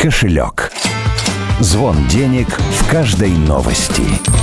кошелек. Звон денег в каждой новости.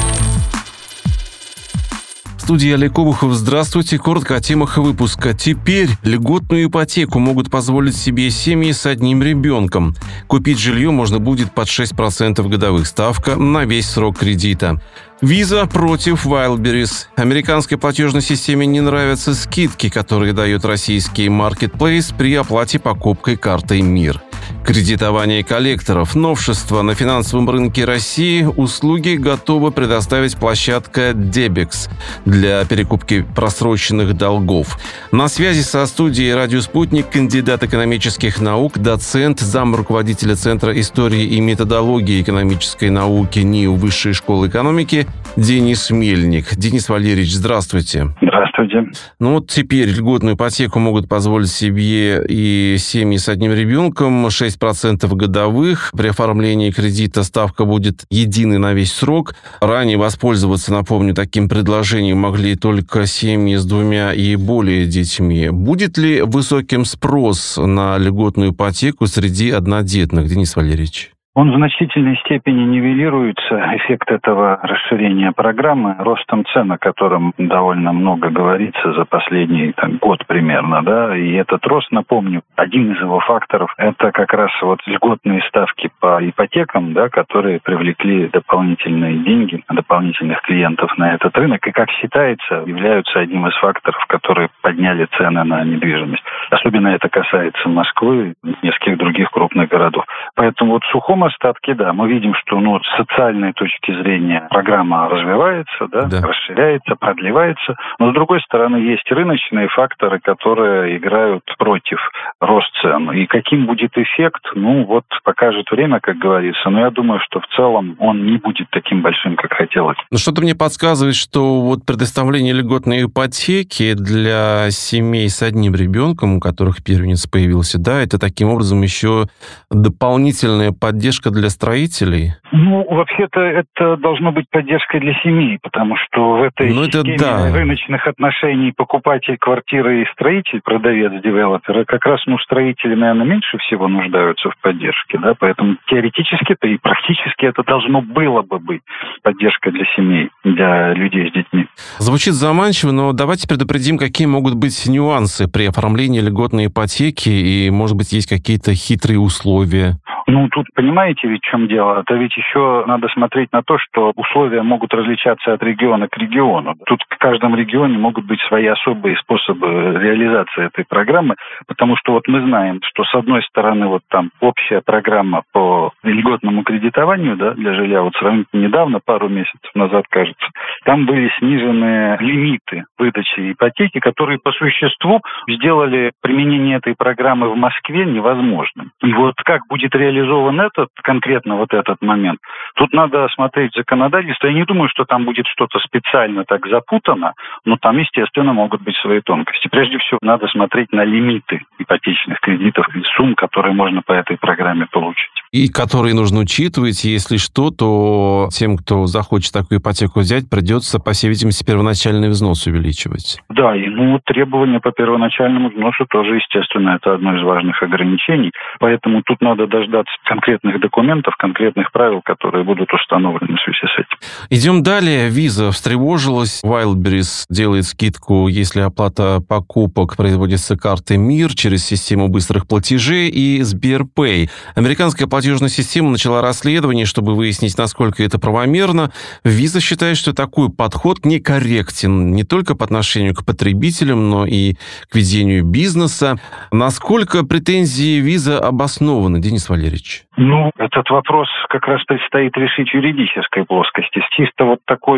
В студии Олег Обухов. Здравствуйте. Коротко о темах выпуска. Теперь льготную ипотеку могут позволить себе семьи с одним ребенком. Купить жилье можно будет под 6% годовых. Ставка на весь срок кредита. Visa против Wildberries. Американской платежной системе не нравятся скидки, которые дает российский маркетплейс при оплате покупкой картой МИР. Кредитование коллекторов. Новшество на финансовом рынке России. Услуги готова предоставить площадка Debex для перекупки просроченных долгов. На связи со студией «Радио Спутник» кандидат экономических наук, доцент, замруководителя Центра истории и методологии экономической науки НИУ Высшей школы экономики Денис Мельник. Денис Валерьевич, здравствуйте. Здравствуйте. Вот теперь льготную ипотеку могут позволить себе и семьи с одним ребенком, 6% годовых. При оформлении кредита ставка будет единой на весь срок. Ранее воспользоваться, напомню, таким предложением могли только семьи с двумя и более детьми. Будет ли высоким спрос на льготную ипотеку среди однодетных, Денис Валерьевич? Он в значительной степени нивелируется, эффект этого расширения программы, ростом цен, о котором довольно много говорится за последний год примерно, да, и этот рост, напомню, один из его факторов, это как раз вот льготные ставки по ипотекам, да, которые привлекли дополнительные деньги, дополнительных клиентов на этот рынок, и, как считается, являются одним из факторов, которые подняли цены на недвижимость. Особенно это касается Москвы и нескольких других крупных городов. Поэтому вот в сухом остатке, да, мы видим, что с социальной точки зрения программа развивается, да, расширяется, продлевается, но с другой стороны есть рыночные факторы, которые играют против роста цен. И каким будет эффект, покажет время, как говорится, но я думаю, что в целом он не будет таким большим, как хотелось. Что-то мне подсказывает, что вот предоставление льготной ипотеки для семей с одним ребенком, у которых первенец появился, да, это таким образом еще дополнительная поддержка для строителей? Вообще-то это должно быть поддержкой для семей, потому что в этой системе рыночных отношений покупатель квартиры и строитель, продавец, девелопер, как раз строители, наверное, меньше всего нуждаются в поддержке, да, поэтому теоретически-то и практически это должно было бы быть поддержкой для семей, для людей с детьми. Звучит заманчиво, но давайте предупредим, какие могут быть нюансы при оформлении льготной ипотеки, и, может быть, есть какие-то хитрые условия. Тут понимаете ведь в чем дело? Это ведь еще надо смотреть на то, что условия могут различаться от региона к региону. Тут в каждом регионе могут быть свои особые способы реализации этой программы, потому что мы знаем, что с одной стороны общая программа по льготному кредитованию, да, для жилья, сравнительно недавно, пару месяцев назад, кажется, там были снижены лимиты выдачи ипотеки, которые по существу сделали применение этой программы в Москве невозможным. И как будет реализован конкретно этот момент, тут надо смотреть законодательство. Я не думаю, что там будет что-то специально так запутано, но там, естественно, могут быть свои тонкости. Прежде всего, надо смотреть на лимиты ипотечных кредитов и сумм, которые можно по этой программе получить. И которые нужно учитывать, если что, то тем, кто захочет такую ипотеку взять, придется, по всей видимости, первоначальный взнос увеличивать. Да, и требования по первоначальному взносу тоже, естественно, это одно из важных ограничений. Поэтому тут надо дождаться конкретных документов, конкретных правил, которые будут установлены в связи с этим. Идем далее. Visa встревожилась. Wildberries делает скидку, если оплата покупок производится картой МИР через систему быстрых платежей и Сберпэй. Американская платежная система начала расследование, чтобы выяснить, насколько это правомерно. Visa считает, что такой подход некорректен не только по отношению к потребителям, но и к ведению бизнеса. Насколько претензии Visa обоснованы, Денис Валерьевич? Этот вопрос как раз предстоит решить в юридической плоскости. С чисто такой,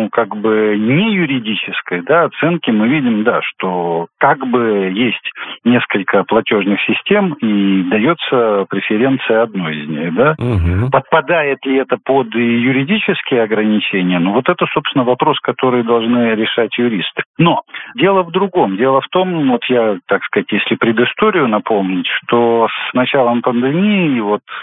не юридической, оценки мы видим, что есть несколько платежных систем и дается преференция одной из них, да. Угу. Подпадает ли это под юридические ограничения? Это, собственно, вопрос, который должны решать юристы. Но дело в другом. Дело в том, если предысторию напомнить, что с началом пандемии,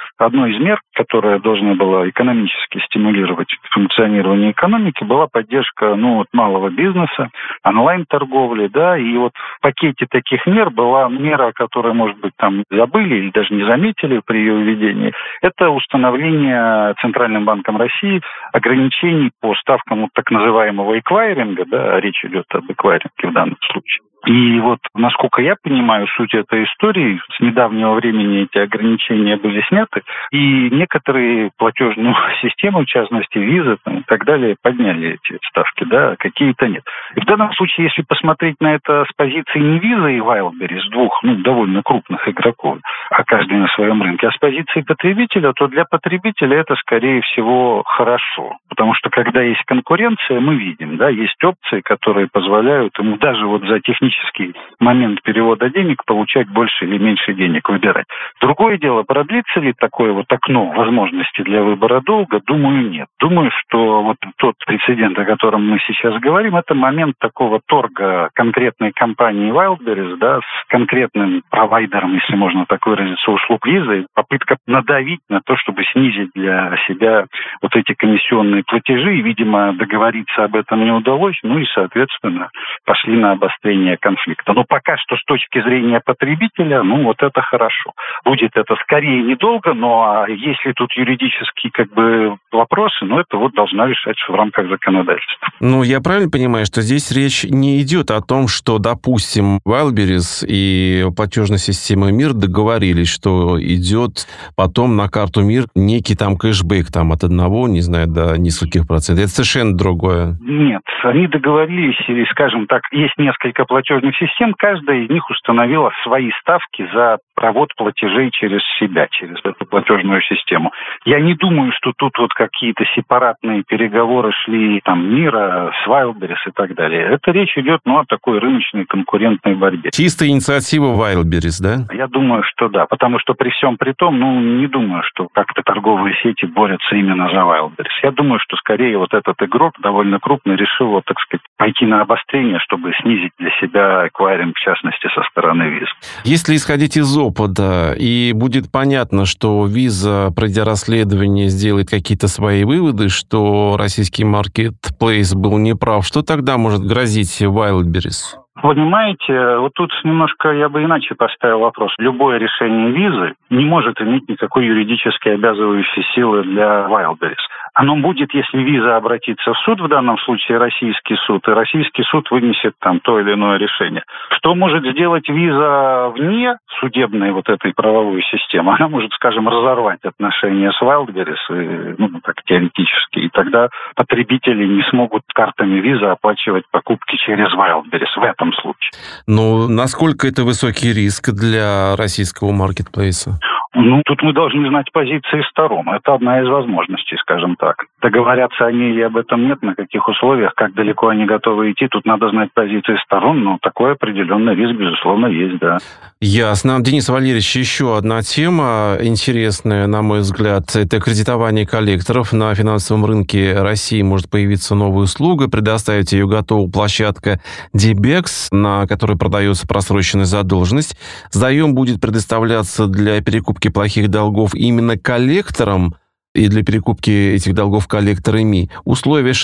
одной из мер, которая должна была экономически стимулировать функционирование экономики, была поддержка малого бизнеса, онлайн-торговли, да, и вот в пакете таких мер была мера, которую, может быть, там забыли или даже не заметили при ее введении, это установление Центральным банком России ограничений по ставкам так называемого эквайринга, да, речь идет об эквайринге в данном случае. И вот, насколько я понимаю, суть этой истории, с недавнего времени эти ограничения были сняты, и некоторые платежные системы, в частности, Visa и так далее, подняли эти ставки, да, какие-то нет. И в данном случае, если посмотреть на это с позиции не Visa и Wildberries, двух, довольно крупных игроков, а каждый на своем рынке, а с позиции потребителя, то для потребителя это, скорее всего, хорошо. Потому что, когда есть конкуренция, мы видим, да, есть опции, которые позволяют ему даже вот за технический момент перевода денег получать больше или меньше денег, выбирать. Другое дело, продлится ли такое вот окно возможности для выбора долга? Думаю, нет. Думаю, что вот тот прецедент, о котором мы сейчас говорим, это момент такого торга конкретной компании Wildberries, да, с конкретным провайдером, если можно так выразиться, услуг Visa, попытка надавить на то, чтобы снизить для себя вот эти комиссионные платежи, и, видимо, договориться об этом не удалось, и, соответственно, пошли на обострение конфликта. Но пока что с точки зрения потребителя, вот это хорошо. Будет это скорее недолго, но если тут юридические вопросы, это вот должна решать в рамках законодательства. Я правильно понимаю, что здесь речь не идет о том, что, допустим, Wildberries и платежная система МИР договорились, что идет потом на карту МИР некий там кэшбэк от 1, до нескольких процентов. Это совершенно другое. Нет, они договорились, или, скажем так, есть несколько платежных систем, каждая из них установила свои ставки за провод платежей через себя, через эту платежную систему. Я не думаю, что тут вот какие-то сепаратные переговоры шли МИРа с Wildberries и так далее. Это речь идет, о такой рыночной конкурентной борьбе. Чистая инициатива Wildberries, да? Я думаю, что да, потому что при всем при том, не думаю, что как-то торговые сети борются именно за Wildberries. Я думаю, что скорее вот этот игрок довольно крупный решил, пойти на обострение, чтобы снизить для себя эквайринг, в частности, со стороны Visa. Если исходить из опыта, и будет понятно, что Visa, пройдя расследование, сделает какие-то свои выводы, что российский маркетплейс был неправ, что тогда может грозить Wildberries? Понимаете, вот тут немножко я бы иначе поставил вопрос. Любое решение Визы не может иметь никакой юридически обязывающей силы для Wildberries. Оно будет, если Виза обратится в суд, в данном случае российский суд, и российский суд вынесет то или иное решение. Что может сделать Виза вне судебной вот этой правовой системы? Она может, скажем, разорвать отношения с Wildberries, так теоретически, и тогда потребители не смогут картами Виза оплачивать покупки через Wildberries в этом случае. Насколько это высокий риск для российского маркетплейса? Тут мы должны знать позиции сторон. Это одна из возможностей, скажем так. Договорятся они или об этом нет, на каких условиях, как далеко они готовы идти, тут надо знать позиции сторон, но такой определенный риск, безусловно, есть, да. Ясно. Денис Валерьевич, еще одна тема интересная, на мой взгляд, это кредитование коллекторов. На финансовом рынке России может появиться новая услуга, предоставить ее готовую площадка Debex, на которой продается просроченная задолженность. Заем будет предоставляться для перекупки плохих долгов именно коллекторам и для перекупки этих долгов коллекторами. Условия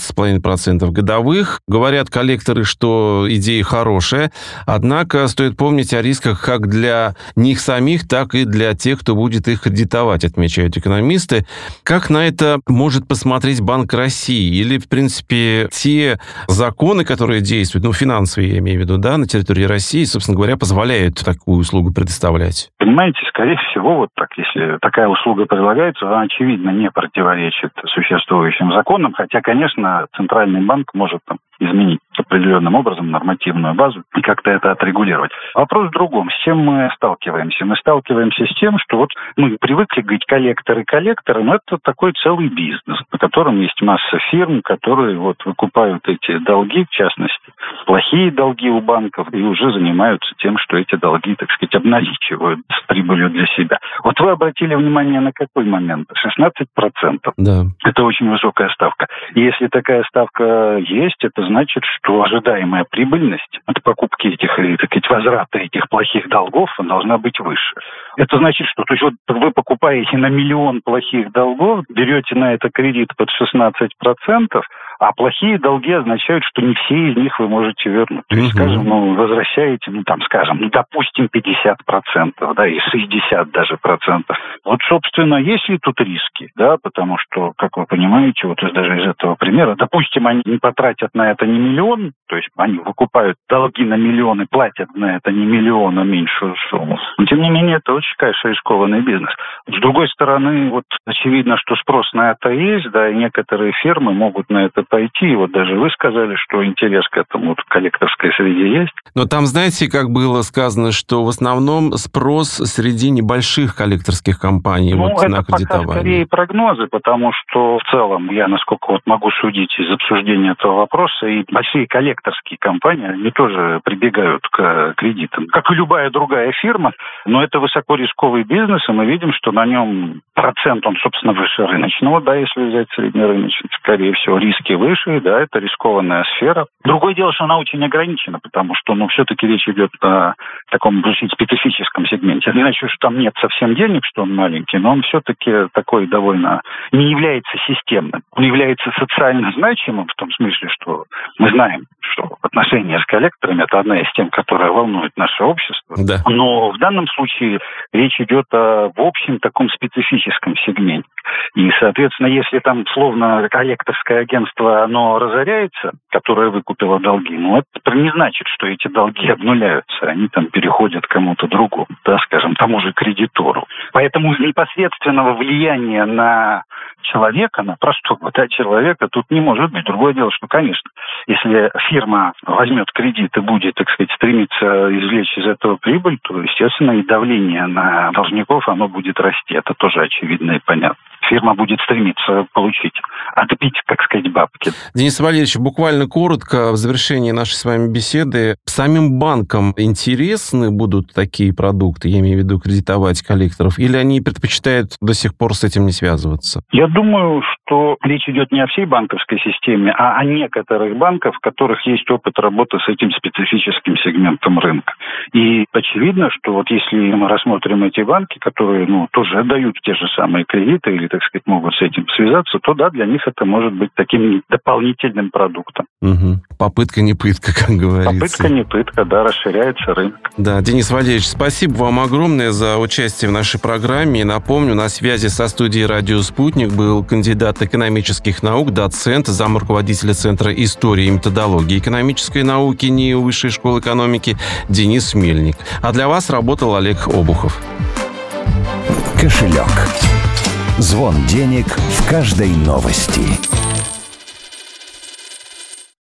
16,5% годовых. Говорят коллекторы, что идея хорошая, однако стоит помнить о рисках как для них самих, так и для тех, кто будет их кредитовать, отмечают экономисты. Как на это может посмотреть Банк России? Или, в принципе, те законы, которые действуют, финансовые, я имею в виду, да, на территории России, собственно говоря, позволяют такую услугу предоставлять? Понимаете, скорее всего, если такая услуга предлагается, она, очевидно, не противоречит существующим законам, хотя, конечно, Центральный банк может изменить определенным образом нормативную базу и как-то это отрегулировать. Вопрос в другом. С чем мы сталкиваемся? Мы сталкиваемся с тем, что мы привыкли говорить коллекторы, но это такой целый бизнес, на котором есть масса фирм, которые выкупают эти долги, в частности, плохие долги у банков, и уже занимаются тем, что эти долги, обналичивают с прибылью для себя. Вы обратили внимание на какой момент? 16%. Да. Это очень высокая ставка. И если такая ставка есть, это это значит, что ожидаемая прибыльность от покупки этих, так сказать, возврата этих плохих долгов должна быть выше. Это значит, что то есть, вот вы покупаете на 1 миллион плохих долгов, берете на это кредит под 16%, а плохие долги означают, что не все из них вы можете вернуть. То есть, скажем, возвращаете, допустим, 50%, да, и 60% даже процентов. Вот, собственно, есть ли тут риски, да, потому что, как вы понимаете, вот даже из этого примера, допустим, они не потратят на это ни миллион, то есть они выкупают долги на миллион и платят на это не миллион, а меньшую сумму. Но, тем не менее, это очень, конечно, рискованный бизнес. С другой стороны, вот очевидно, что спрос на это есть, да, и некоторые фирмы могут на это пойти. И вот даже вы сказали, что интерес к этому вот, в коллекторской среде есть. Но там, знаете, как было сказано, что в основном спрос среди небольших коллекторских компаний на кредитование. Это пока скорее прогнозы, потому что в целом, я насколько вот могу судить из обсуждения этого вопроса, и большие коллекторские компании, они тоже прибегают к кредитам. Как и любая другая фирма, но это высоко рисковый бизнес, и мы видим, что на нем процент, он, собственно, выше рыночного, да, если взять среднерыночный, скорее всего, риски выше, да, это рискованная сфера. Другое дело, что она очень ограничена, потому что, все-таки речь идет о таком очень специфическом сегменте. Не значит, что там нет совсем денег, что он маленький, но он все-таки такой довольно не является системным. Он является социально значимым в том смысле, что мы знаем, что отношения с коллекторами – это одна из тем, которая волнует наше общество. Да. Но в данном случае речь идет о, в общем, таком специфическом сегменте. И, соответственно, если там, словно, коллекторское агентство, оно разоряется, которое выкупило долги, это не значит, что эти долги обнуляются, они там переходят кому-то другому, да, скажем, тому же кредитору. Поэтому непосредственного влияния на человека, на простого человека тут не может быть. Другое дело, что, конечно, если фирма возьмет кредит и будет, так сказать, стремиться извлечь из этого прибыль, то, естественно, и давление на должников, оно будет расти. Это тоже очевидно и понятно. Фирма будет стремиться отбить, так сказать, бабки. Денис Валерьевич, буквально коротко, в завершении нашей с вами беседы, самим банкам интересны будут такие продукты, я имею в виду кредитовать коллекторов, или они предпочитают до сих пор с этим не связываться? Я думаю, что речь идет не о всей банковской системе, а о некоторых банках, в которых есть опыт работы с этим специфическим сегментом рынка. И очевидно, что вот если мы рассмотрим эти банки, которые, тоже отдают те же самые кредиты или, так сказать, могут с этим связаться, то да, для них это может быть таким дополнительным продуктом. Угу. Попытка не пытка, как говорится. Попытка не пытка, да, расширяется рынок. Да, Денис Валерьевич, спасибо вам огромное за участие в нашей программе. И напомню, на связи со студией «Радио Спутник» был кандидат экономических наук, доцент, замруководителя Центра истории и методологии экономической науки НИИ Высшей школы экономики Денис Мельник. А для вас работал Олег Обухов. Кошелек. Звон денег в каждой новости.